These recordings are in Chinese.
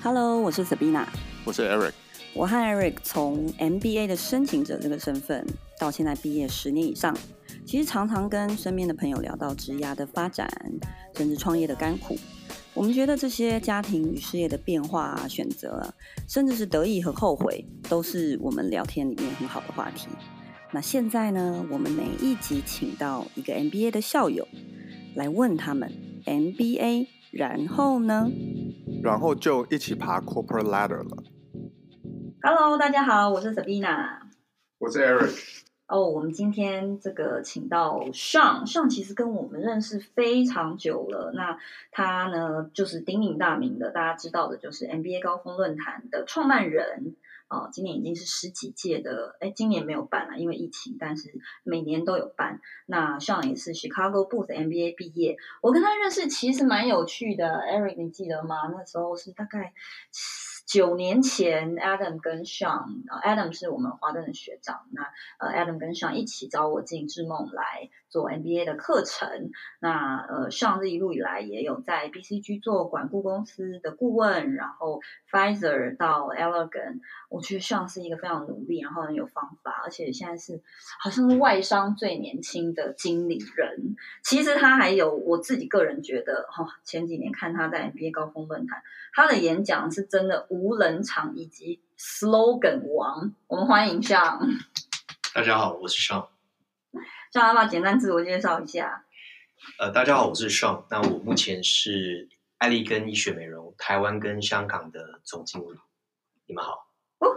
Hello， 我是 Sabina， 我是 Eric。 我和 Eric 从 MBA 的申请者这个身份，到现在毕业10年以上，其实常常跟身边的朋友聊到职涯的发展，甚至创业的甘苦。我们觉得这些家庭与事业的变化选择，甚至是得意和后悔，都是我们聊天里面很好的话题。那现在呢，我们每一集请到一个 MBA 的校友，来问他们 MBA， 然后呢？ 然后就一起爬 corporate ladder 了。 Hello， 大家好，我是 Sabina， 我是 Eric。 我们今天这个请到 Sean 其实跟我们认识非常久了。那他呢，就是鼎鼎大名的，大家知道的，就是 MBA 高峰论坛的创办人。今年已经是10几届的，今年没有办了，因为疫情，但是每年都有办。那 Sean 也是 Chicago Booth MBA 毕业，我跟他认识其实蛮有趣的。Eric， 你记得吗？那时候是大概9年前 ，Adam 跟 Sean，Adam 是我们华顿的学长，那Adam 跟 Sean 一起找我进智梦来做 MBA 的课程。那Sean 这一路以来也有在 BCG 做管顾公司的顾问，然后 Pfizer 到 Allergan， 我觉得 Sean 是一个非常努力，然后很有方法，而且现在是好像是外商最年轻的经理人。其实他还有我自己个人觉得，前几年看他在 MBA 高峰论坛，他的演讲是真的无冷场以及 slogan 王。我们欢迎 Sean。 大家好，我是 Sean。 Sean 要不要简单自我介绍一下？ 大家好，我是 Sean。那我目前是艾丽根医学美容台湾跟香港的总经理。你们好。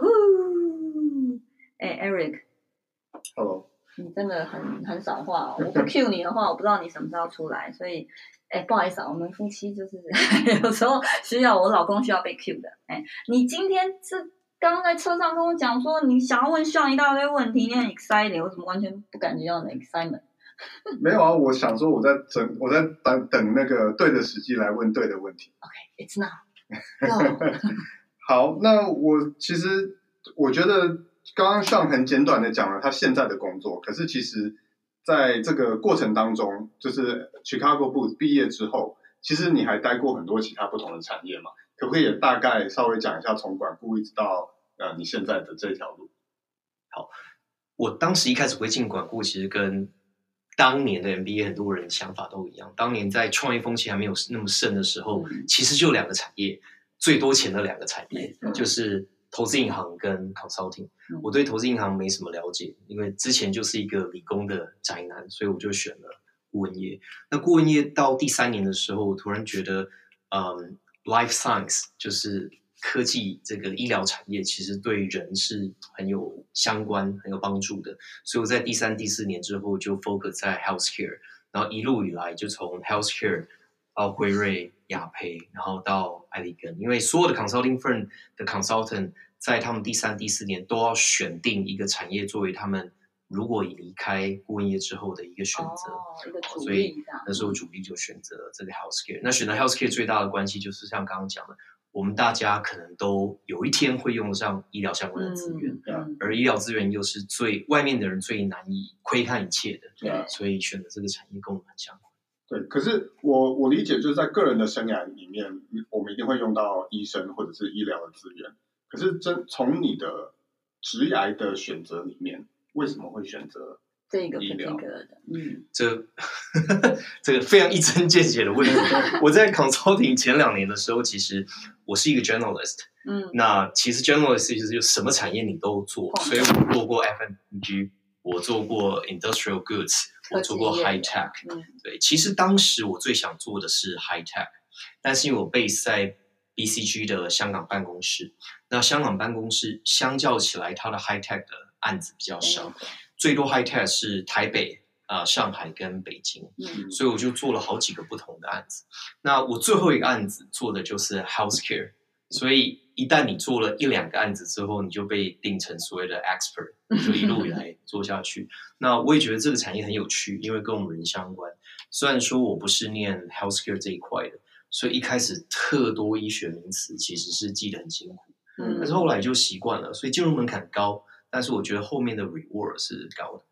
Eric。Hello。你真的很少话哦。我不 cue 你的话，我不知道你什么时候出来，所以不好意思啊，我们夫妻就是有时候需要我老公需要被 cue 的。你今天是刚刚在车上跟我讲说你想要问 Sean 一大堆问题，你很 excited， 我怎么完全不感觉到你的 excitement？ 没有啊，我想说我在等那个对的时机来问对的问题。 OK，it's now。Go。 好，那其实我觉得刚刚Sean很简短的讲了他现在的工作，可是其实在这个过程当中，就是 Chicago Booth 毕业之后，其实你还待过很多其他不同的产业嘛，可不可以也大概稍微讲一下从管顾一直到你现在的这条路？ 好，我当时一开始会进管顾，其实跟当年的 MBA 很多人想法都一样。当年在创业风气还没有那么盛的时候，其实就2个产业，最多钱的2个产业，就是投资银行跟 consulting。我对投资银行没什么了解，因为之前就是一个理工的宅男，所以我就选了顾问业。那顾问业到第3年的时候，我突然觉得life science 就是科技这个医疗产业，其实对人是很有相关很有帮助的，所以我在第3、第4年之后就 focus 在 healthcare， 然后一路以来就从 healthcare 到辉瑞、雅培，然后到艾利根，因为所有的 consulting firm 的 consultant 在他们第3、第4年都要选定一个产业作为他们如果离开顾问业之后的一个选择， 一个主力， 所以那时候主力就选择这个 healthcare。那选择 healthcare 最大的关系就是像刚刚讲的，我们大家可能都有一天会用上医疗相关的资源，而医疗资源又是外面的人最难以窥看一切的，所以选择这个产业跟我们很相关。 对，可是我理解就是在个人的生涯里面，我们一定会用到医生或者是医疗的资源。可是从你的职涯的选择里面，为什么会选择这个医疗的？ 这个非常一针见血的问题。我在 consulting 前2年的时候，其实我是一个 generalist。那其实 generalist 其实就什么产业你都做，所以我做过 FMCG， 我做过 industrial goods， 我做过 high tech。对，其实当时我最想做的是 high tech， 但是因为我 base 在 BCG 的香港办公室，那香港办公室相较起来，它的 high tech 的案子比较少，最多 high tech 是台北、上海跟北京，所以我就做了好几个不同的案子。那我最后一个案子做的就是 healthcare， 所以一旦你做了1-2个案子之后，你就被定成所谓的 expert， 就一路以来做下去。那我也觉得这个产业很有趣，因为跟我们人相关。虽然说我不是念 healthcare 这一块的，所以一开始特多医学名词其实是记得很辛苦，但是后来就习惯了，所以进入门槛高，但是我觉得后面的 reward 是高的。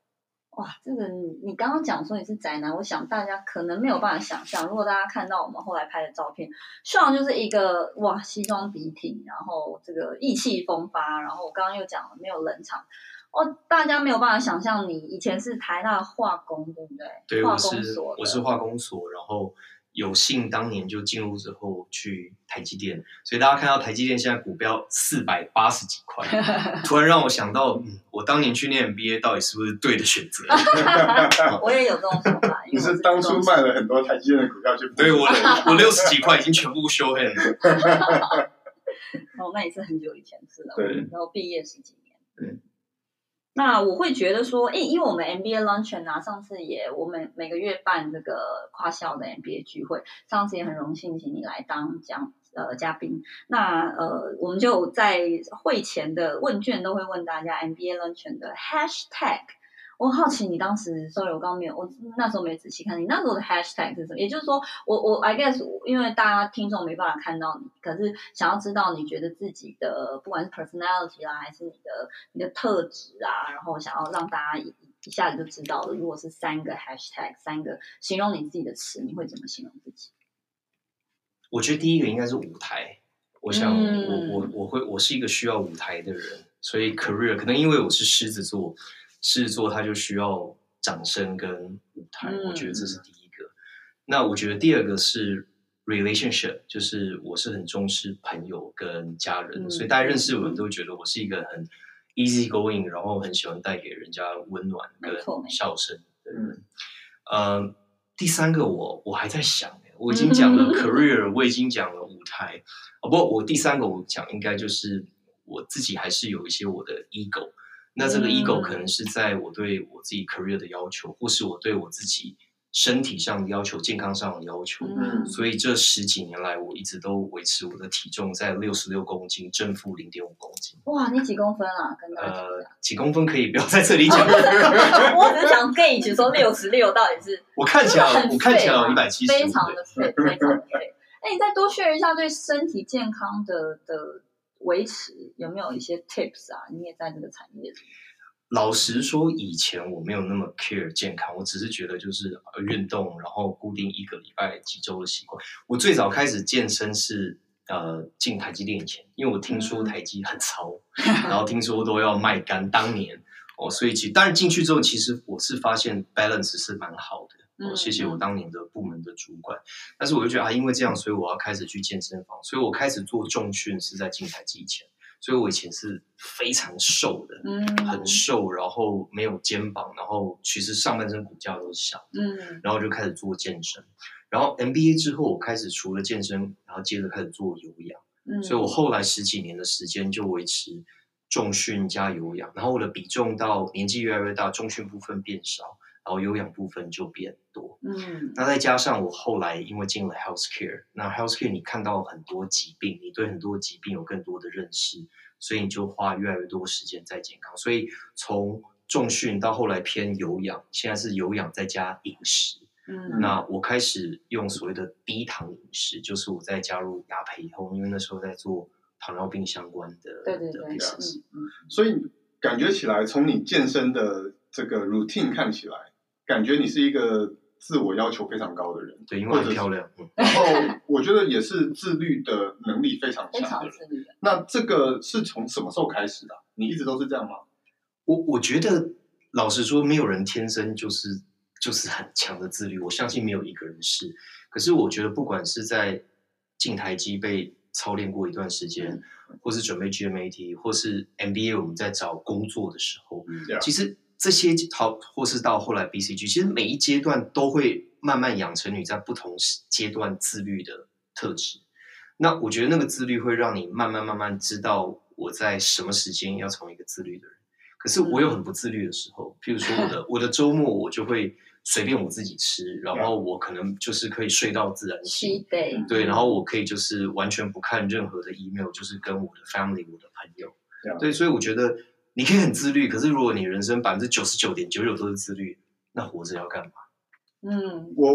哇，这个你刚刚讲说你是宅男，我想大家可能没有办法想象，如果大家看到我们后来拍的照片，Sean 就是一个哇西装笔挺，然后这个意气风发，然后我刚刚又讲了没有冷场。大家没有办法想象你以前是台大化工，对不对？ 对， 化工所我是化工所，然后有幸当年就进入之后去台积电，所以大家看到台积电现在股标480几块，突然让我想到，我当年去念 MBA 到底是不是对的选择？ 我也有这种想法。 你是当初卖了很多台积电的股票去？ 对，我60几块已经全部show hand 了。 那也是很久以前是了。 对， 然后毕业10几年。 对。 那我会觉得说，因为我们 MBA Luncheon 啊，上次我们每个月办这个跨校的 MBA 聚会，上次也很荣幸请你来当嘉宾。那我们就在会前的问卷都会问大家 MBA Luncheon 的 hashtag。我好奇你当时 ，sorry， 我刚刚没有，我那时候没仔细看你那时候的 hashtag 是什么？也就是说，我 I guess 因为大家听众没办法看到你，可是想要知道你觉得自己的不管是 personality 啦，还是你的特质啊，然后想要让大家一下子就知道了。如果是3个 hashtag， 3个形容你自己的词，你会怎么形容自己？ 我觉得第一个应该是舞台。我想我是一个需要舞台的人，所以 career 可能因为我是狮子座。狮子座他就需要掌声跟舞台，我觉得这是第一个。那我觉得第二个是 relationship， 就是我是很重视朋友跟家人，所以大家认识我们都觉得我是一个很 easy going， 然后很喜欢带给人家温暖跟笑声的人。第三个我还在想，我已经讲了 career， 我已经讲了舞台，不过我第三个我讲应该就是我自己还是有一些我的 ego。那这个 ego 可能是在我对我自己 career 的要求，或是我对我自己身体上的要求、健康上的要求。所以这10几年来，我一直都维持我的体重在66公斤，正负0.5公斤。 哇，你几公分啊？跟大家几公分可以不要在这里讲。 我只想 gauge 说66到底是我看起来有170， 非常的 fit， 非常的 fit。你再多share一下对身体健康的维持有没有一些 tips 啊？你也在这个产业。 老实说，以前我没有那么 care 健康，我只是觉得就是运动，然后固定1个礼拜几周的习惯。我最早开始健身是进台积电以前，因为我听说台积很糙，然后听说都要卖肝，当年所以当然进去之后，其实我是发现 balance 是蛮好的。谢谢我当年的部门的主管，但是我就觉得因为这样，所以我要开始去健身房，所以我开始做重训是在进台积以前，所以我以前是非常瘦的，很瘦，然后没有肩膀，然后其实上半身骨架都是小的，然后就开始做健身，然后 MBA 之后，我开始除了健身，然后接着开始做有氧，所以我后来10几年的时间就维持重训加有氧，然后我的比重到年纪越来越大，重训部分变少。然后有氧部分就变多，那再加上我后来因为进了 healthcare， 那 healthcare 你看到很多疾病，你对很多疾病有更多的认识，所以你就花越来越多时间在健康。所以从重训到后来偏有氧，现在是有氧再加饮食。那我开始用所谓的低糖饮食，就是我在加入雅培以后，因为那时候在做糖尿病相关的 business， 所以感觉起来从你健身的这个 routine 看起来。感觉你是一个自我要求非常高的人， 对，因为很漂亮。 然后我觉得也是自律的能力非常强的人。那这个是从什么时候开始的？你一直都是这样吗？ 我觉得老实说，没有人天生就是很强的自律，我相信没有一个人是。可是我觉得，不管是在进台积被操练过一段时间，或是准备 GMAT， 或是 MBA 我们在找工作的时候，其实。这些或是到后来 BCG， 其实每一阶段都会慢慢养成你在不同阶段自律的特质。那我觉得那个自律会让你慢慢知道我在什么时间要成为一个自律的人。可是我有很不自律的时候，譬如说我的周末我就会随便我自己吃，然后我可能就是可以睡到自然醒，对，然后我可以就是完全不看任何的 email， 就是跟我的 family 我的朋友，对，所以我觉得。你可以很自律，可是如果你人生99.99%都是自律，那活着要干嘛？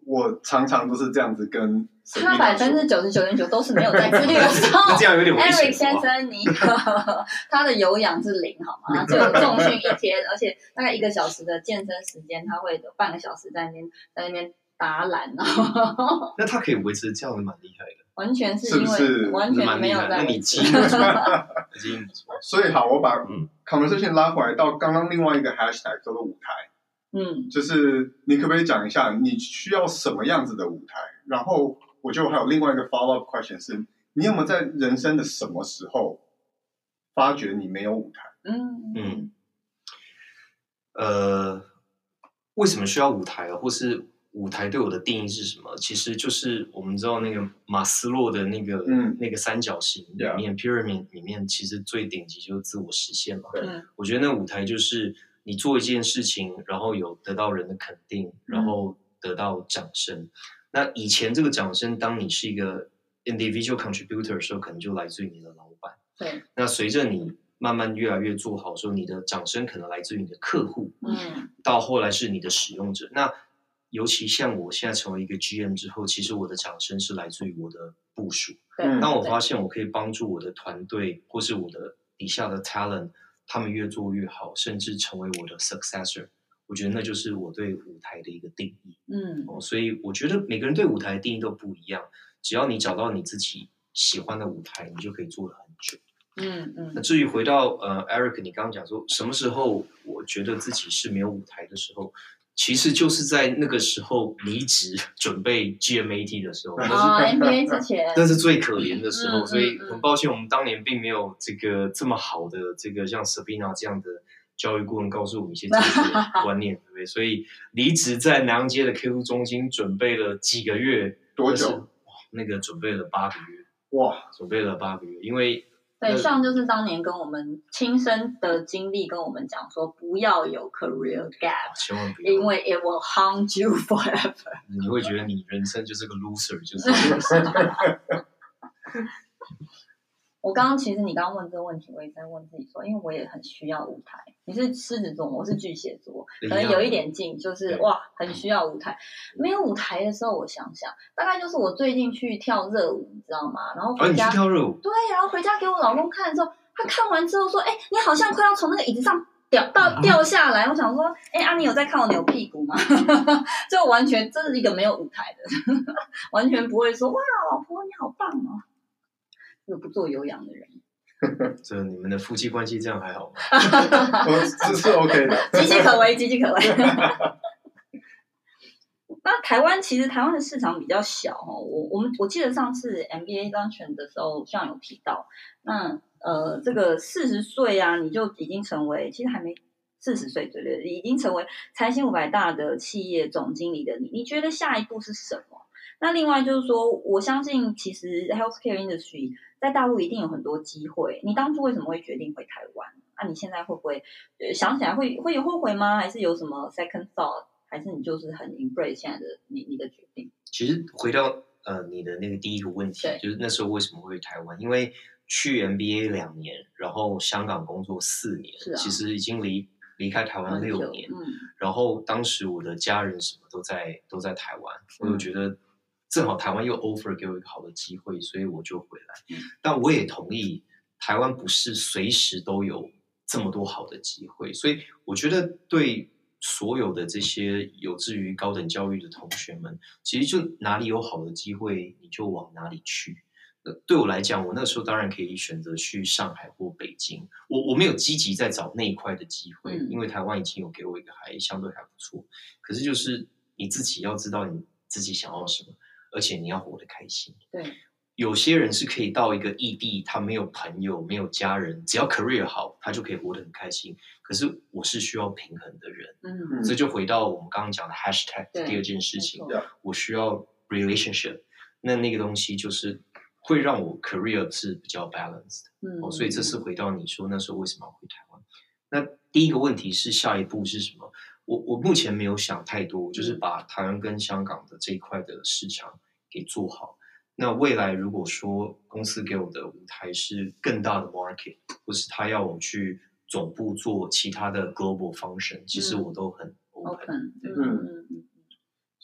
我常常都是这样子跟他99.9%都是没有在自律的时候。 这样有点危险。 Eric 先生，你他的有氧是0好吗？只有重训1天，而且大概1个小时的健身时间，他会有半个小时在那边打懒。 那他可以维持这样，蛮厉害的。 完全是因为是不是完全没有在。 那你基因不错，基因不错。 所以好，我把 conversation 拉回来到刚刚另外一个 hashtag 叫做舞台。就是你可不可以讲一下你需要什么样子的舞台？然后我觉得我还有另外一个 follow up question 是，你有没有在人生的什么时候发觉你没有舞台？ 为什么需要舞台啊？或是舞台对我的定义是什么？其实就是我们知道那个马斯洛的那个三角形里面 pyramid 里面，其实最顶级就是自我实现嘛。我觉得那舞台就是你做一件事情，然后有得到人的肯定，然后得到掌声。那以前这个掌声，当你是一个 individual contributor 的时候，可能就来自于你的老板。 对。 那随着你慢慢越来越做好的时候，你的掌声可能来自于你的客户，到后来是你的使用者。那尤其像我现在成为一个 GM 之后，其实我的掌声是来自于我的部属。当我发现我可以帮助我的团队或是我的底下的 talent， 他们越做越好，甚至成为我的 successor， 我觉得那就是我对舞台的一个定义。所以我觉得每个人对舞台的定义都不一样，只要你找到你自己喜欢的舞台，你就可以做得很久。那至于回到Eric 你刚刚讲说什么时候我觉得自己是没有舞台的时候，其实就是在那个时候离职准备 GMAT 的时候 ，NBA 之前， 那是最可怜的时候。所以很抱歉，我们当年并没有这个这么好的这个像 Sabina 这样的教育顾问告诉我们一些正确的观念，对不对？所以离职在南洋街的 Q 中心准备了几个月， 多久？ 那个准备了8个月， 哇， 准备了8个月，因为。 对，像就是当年跟我们亲身的经历跟我们讲说，不要有 career gap， 千万不要， 因为 it will haunt you forever。 你会觉得你人生就是个 loser， 就是。 我刚刚其实你刚刚问这个问题，我也在问自己说，因为我也很需要舞台。你是狮子座，我是巨蟹座，可能有一点近，就是哇，很需要舞台。没有舞台的时候，我想想，大概就是我最近去跳热舞，你知道吗？然后回家， 你去跳热舞？ 对，然后回家给我老公看的时候，他看完之后说：“你好像快要从那个椅子上掉下来。”我想说：“你有在看我扭屁股吗？”就完全这是一个没有舞台的，完全不会说：“哇，老婆你好棒哦。”这个不做有氧的人。 这你们的夫妻关系这样还好吗？ 是 OK 的， 岌岌可危，岌岌可危。那台湾其实台湾的市场比较小哦，我记得上次 MBA Luncheon 的时候，像有提到，那这个40岁啊，你就已经成为，其实还没40岁，对，已经成为财新500大的企业总经理的你觉得下一步是什么？那另外就是说，我相信其实 healthcare industry 在大陆一定有很多机会。你当初为什么会决定回台湾？你现在会不会想起来会有后悔吗？还是有什么 second thought？ 还是你就是很 embrace 现在的你的决定？ 其实回到你的那个第一个问题，就是那时候为什么会回台湾？因为去 MBA 2年，然后香港工作4年，其实已经离开台湾6年。然后当时我的家人什么都在台湾，我就觉得。正好台湾又 offer 给我一个好的机会，所以我就回来。但我也同意，台湾不是随时都有这么多好的机会，所以我觉得对所有的这些有志于高等教育的同学们，其实就哪里有好的机会，你就往哪里去。对我来讲，我那时候当然可以选择去上海或北京，我没有积极在找那一块的机会，因为台湾已经有给我一个相对还不错。可是就是你自己要知道你自己想要什么。而且你要活得开心。 对， 有些人是可以到一个异地，他没有朋友，没有家人，只要 career 好，他就可以活得很开心。可是我是需要平衡的人，这就回到我们刚刚讲的 hashtag 第二件事情，我需要 relationship。那个东西就是会让我 career 是比较 balanced 的。所以这是回到你说那时候为什么要回台湾。那第一个问题是下一步是什么？我目前没有想太多，就是把台湾跟香港的这一块的市场给做好。那未来如果说公司给我的舞台是更大的 market， 或是他要我去总部做其他的 global function， 其实我都很 open。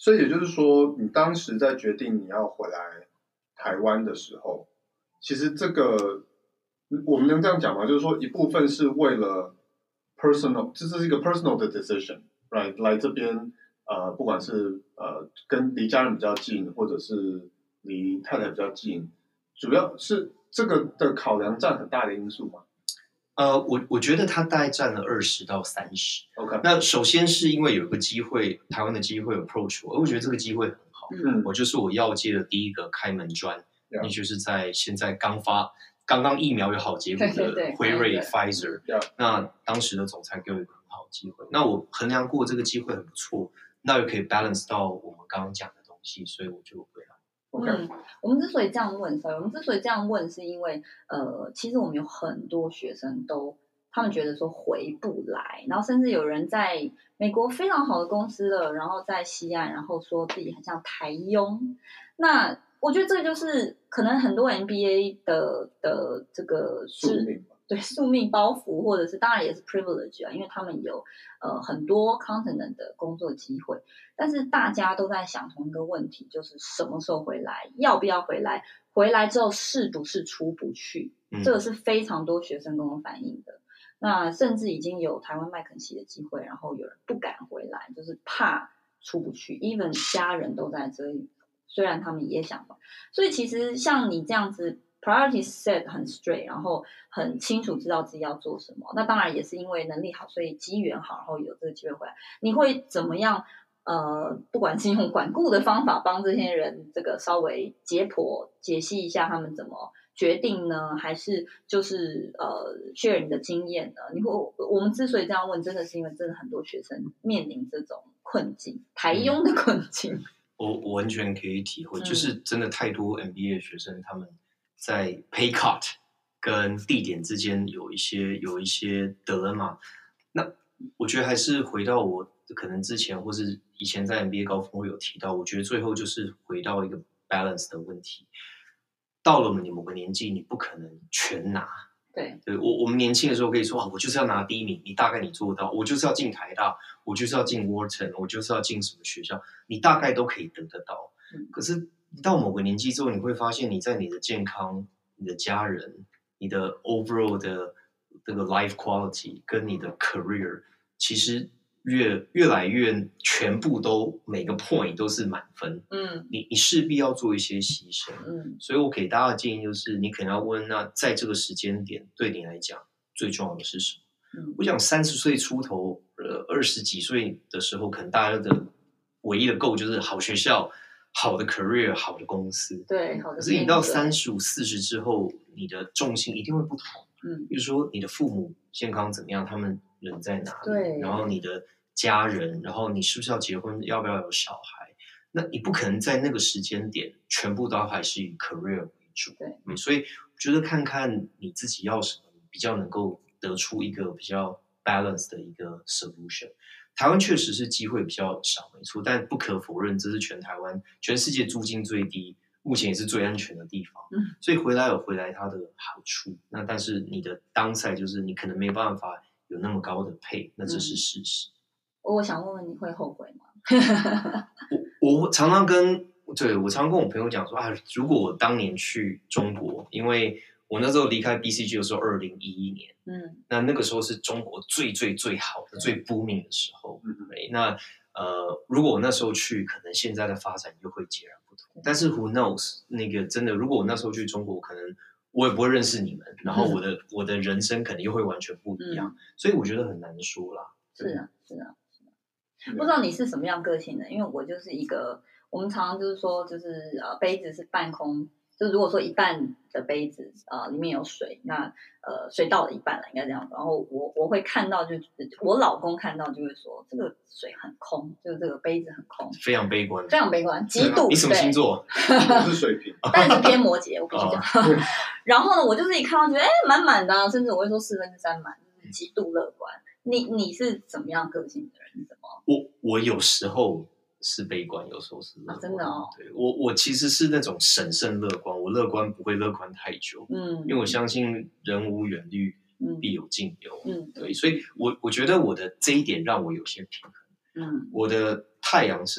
所以也就是说，你当时在决定你要回来台湾的时候，其实这个我们能这样讲吗？就是说，一部分是为了 personal， 这是一个 personal 的 decision，right？ 来这边不管是跟离家人比较近，或者是离太太比较近，主要是这个的考量占很大的因素吗？ 我觉得它大概占了20到30。 OK， 那首先是因为有一个机会，台湾的机会 approach 我觉得这个机会很好。我就是我药界的第一个开门砖，也就是在现在刚刚疫苗有好结果的辉瑞 Pfizer。那当时的总裁给我一个很好的机会，那我衡量过这个机会很不错，那又可以 balance 到我们刚刚讲的东西，所以我就回来。 我们之所以这样问，是因为其实我们有很多学生他们觉得说回不来，然后甚至有人在美国非常好的公司了，然后在西岸，然后说自己很像台佣。那我觉得这个就是可能很多 MBA 的这个宿命包袱，或者是当然也是 privilege 啊，因为他们有很多 continent 的工作机会，但是大家都在想同一个问题，就是什么时候回来，要不要回来，回来之后是不是出不去，这个是非常多学生跟我反映的。那甚至已经有台湾麦肯锡的机会，然后有人不敢回来，就是怕出不去 ，even 家人都在这里，虽然他们也想回，所以其实像你这样子 priority set 很 straight， 然后很清楚知道自己要做什么，那当然也是因为能力好，所以机缘好，然后有这个机会回来。你会怎么样？不管是用管顾的方法帮这些人这个稍微解析一下他们怎么决定呢？还是就是share 你的经验呢？我们之所以这样问，真的是因为真的很多学生面临这种困境，台佣的困境。 我完全可以体会，就是真的太多 MBA 学生他们在 pay cut 跟地点之间有一些dilemma。那我觉得还是回到我可能之前或是以前在 MBA 高峰会有提到，我觉得最后就是回到一个 balance 的问题。到了你某个年纪，你不可能全拿。 对， 我们年轻的时候可以说我就是要拿第一名，大概你做到，我就是要进台大，我就是要进 Wharton， 我就是要进什么学校，你大概都可以得到。可是到某个年纪之后，你会发现你在你的健康、你的家人、你的 overall 的这个 life quality 跟你的 career， 其实越来越全部都每个 point 都是满分。你势必要做一些牺牲。所以我给大家的建议就是，你可能要问，那在这个时间点对你来讲最重要的是什么？我想30岁出头，20几岁的时候，可能大家的唯一的 goal 就是好学校、好的 career、好的公司。 对，好的。 可是你到35、40之后，你的重心一定会不同。比如说你的父母健康怎么样，他们人在哪里？ 对。然后你的家人，然后你是不是要结婚，要不要有小孩？那你不可能在那个时间点全部都还是以 career 为主。 对。 所以我觉得看看你自己要什么，比较能够得出一个比较 balance 的一个 solution。台湾确实是机会比较少，没错，但不可否认，这是全世界租金最低，目前也是最安全的地方。所以回来有回来它的好处。那但是你的downside就是你可能没办法有那么高的pay，那这是事实。 我想问问你会后悔吗？ 我常常跟我朋友讲说如果我当年去中国，因为我那时候离开 BCG 的时候2011年，那个时候是中国最最最好的最 booming 的时候。那如果我那时候去，可能现在的发展又会截然不同。但是 who knows， 那个真的，如果我那时候去中国，可能我也不会认识你们，然后我的人生可能又会完全不一样。所以我觉得很难说啦。 是啊。不知道你是什么样个性的，因为我就是一个，我们常常就是说，就是杯子是半空，就如果说一半的杯子里面有水，那水倒了一半了，应该这样。然后我会看到，就我老公看到就会说，这个水很空，就是这个杯子很空， 非常悲观， 极度。 你什么星座？ 我是水瓶， 但是偏摩羯，我必须讲。然后呢，我就是一看到觉得满满的，甚至我会说3/4满，就是极度乐观。你是怎么样个性的人？怎么？ 我有时候是悲观，有时候是乐观。 真的哦。 对，我其实是那种审慎乐观，我乐观不会乐观太久。因为我相信人无远虑，必有近忧。对，所以我觉得我的这一点让我有些平衡。我的太阳是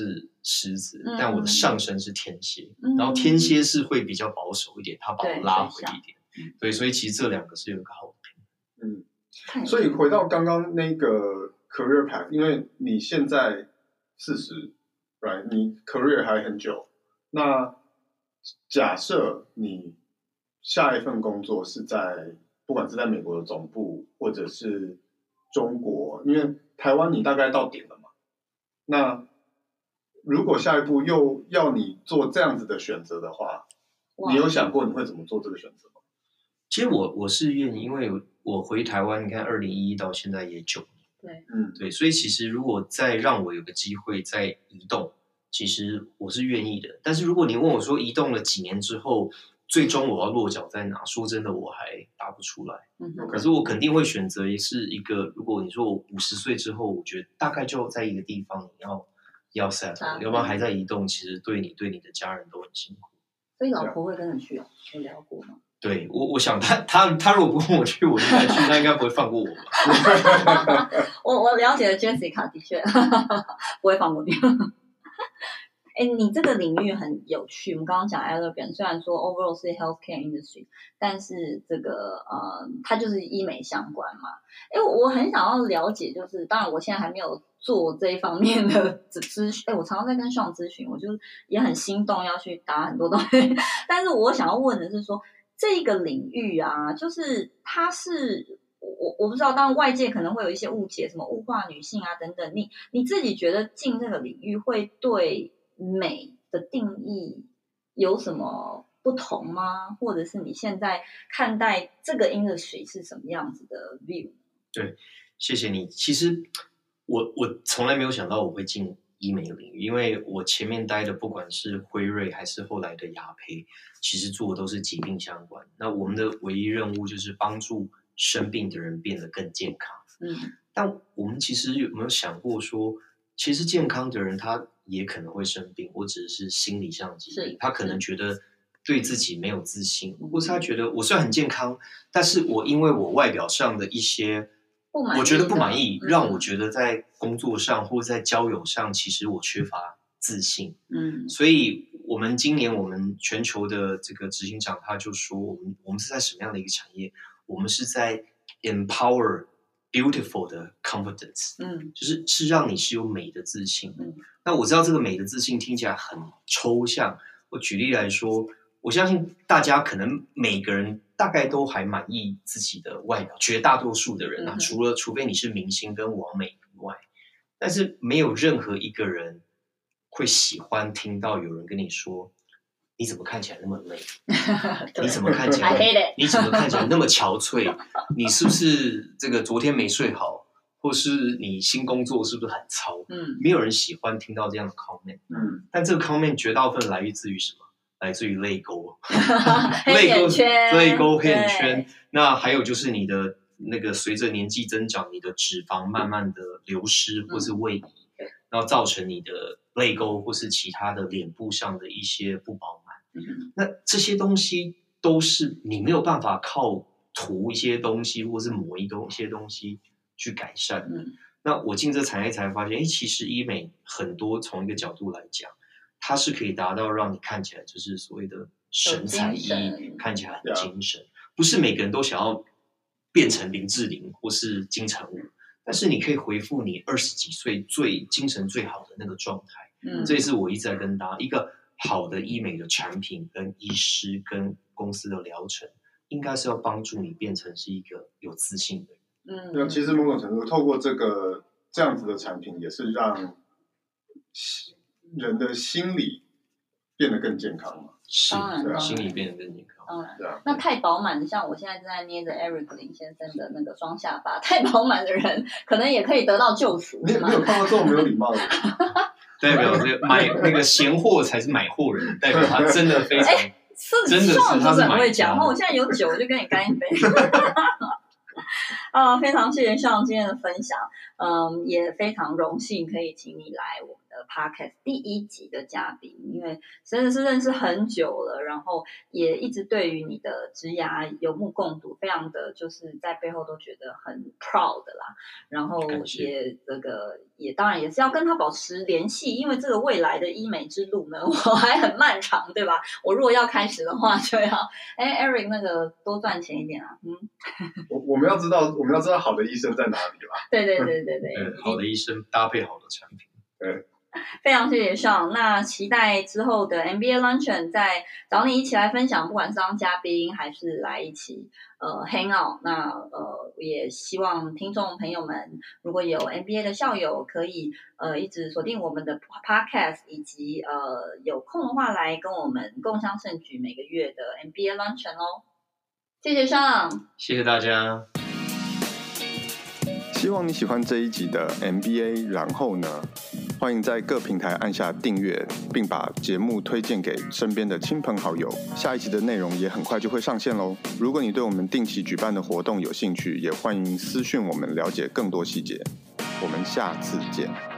狮子，但我的上升是天蝎，然后天蝎是会比较保守一点，它把我拉回一点，对，所以其实这两个是有一个好的平衡。所以回到刚刚那个 career path， 因为你现在40 ，right， 你 career 还很久，那假设你下一份工作是在不管是在美国的总部，或者是中国，因为台湾你大概到点了嘛，那如果下一步又要你做这样子的选择的话，你有想过你会怎么做这个选择吗？ 其实我是愿意，因为我回台湾，你看2011到现在也9年，对，所以其实如果再让我有个机会再移动，其实我是愿意的。但是如果你问我说移动了几年之后，最终我要落脚在哪？说真的，我还答不出来。可是我肯定会选择是一个，如果你说我50岁之后，我觉得大概就在一个地方，你要 settle， 要不然还在移动，其实对你的家人都很辛苦。 所以老婆会跟着去有聊过吗？ 对，我想他如果不跟我去，我应该去，他应该不会放过我吧？ 我了解了 Jessica 的确不会放过你。你这个领域很有趣。我们刚刚讲 Allergan， 虽然说 overall 是 healthcare industry， 但是这个它就是医美相关嘛。我很想要了解，就是当然我现在还没有做这一方面的咨询。我常常在跟Sean咨询，我就也很心动要去答很多东西。但是我想要问的是说，这个领域啊，就是它是我不知道，当然外界可能会有一些误解，什么物化女性啊等等。你自己觉得进这个领域会对美的定义有什么不同吗？或者是你现在看待这个 industry 是什么样子的 view？ 对，谢谢你。其实我从来没有想到我会进医美领域，因为我前面待的不管是辉瑞还是后来的雅培，其实做的都是疾病相关。那我们的唯一任务就是帮助生病的人变得更健康。但我们其实有没有想过说，其实健康的人他也可能会生病，或者是心理上疾病，他可能觉得对自己没有自信，或是他觉得我虽然很健康，但是我因为我外表上的一些我觉得不满意，让我觉得在工作上或者在交友上，其实我缺乏自信。所以我们今年我们全球的这个执行长他就说，我们是在什么样的一个产业？我们是在 empower beautiful 的 confidence，是让你是有美的自信。那我知道这个美的自信听起来很抽象，我举例来说，我相信大家可能每个人大概都还满意自己的外表，绝大多数的人啊，除非你是明星跟网美以外，但是没有任何一个人会喜欢听到有人跟你说，你怎么看起来那么累？你怎么看起来？你怎么看起来那么憔悴？你是不是这个昨天没睡好？或是你新工作是不是很糙？没有人喜欢听到这样的 comment。但这个 comment 绝大部分来自于什么？来自于泪沟，泪沟黑眼圈。那还有就是你的那个随着年纪增长，你的脂肪慢慢的流失或是位移，然后造成你的泪沟或是其他的脸部上的一些不饱满。那这些东西都是你没有办法靠涂一些东西或是抹一些东西去改善的。那我进这产业才发现，其实医美很多从一个角度来讲，它是可以达到让你看起来就是所谓的神采奕，看起来很精神。不是每个人都想要变成林志玲或是金城武，但是你可以回复你20几岁最精神最好的那个状态。这也是我一直在跟大家，一个好的医美的产品跟医师跟公司的疗程，应该是要帮助你变成是一个有自信的人。 那其实某种程度透过这样子的产品，也是让人的心理变得更健康嘛？ 是，心理变得更健康。 当然，那太饱满的，像我现在正在捏着 Eric 林先生的那个双下巴，太饱满的人可能也可以得到救赎。 你有看到这种没有礼貌的人？ 代表这个买那个闲货才是买货人，代表他真的非常，真的是他是很会讲。我现在有酒，我就跟你干一杯。非常谢谢Sean今天的分享，也非常荣幸可以请你来我们的 Podcast 第1集的嘉宾，因为真的是认识很久了，然后也一直对于你的职涯有目共睹，非常的就是在背后都觉得很 proud 啦，然后也当然也是要跟他保持联系，因为这个未来的医美之路呢，我还很漫长，对吧？我如果要开始的话，就要Eric 那个多赚钱一点啊， 我们要知道好的医生在哪里啦。 对， 好的医生搭配好的产品。 对， 非常谢谢Sean，那期待之后的 MBA Luncheon 再找你一起来分享，不管是当嘉宾还是来一起hang out。那也希望听众朋友们如果有 MBA 的校友可以一直锁定我们的 podcast， 以及有空的话来跟我们共襄盛举每个月的 MBA Luncheon 哦。谢谢Sean， 谢谢大家。 希望你喜欢这一集的 MBA， 然后呢，欢迎在各平台按下订阅，并把节目推荐给身边的亲朋好友。下一集的内容也很快就会上线咯。如果你对我们定期举办的活动有兴趣，也欢迎私讯我们了解更多细节。我们下次见。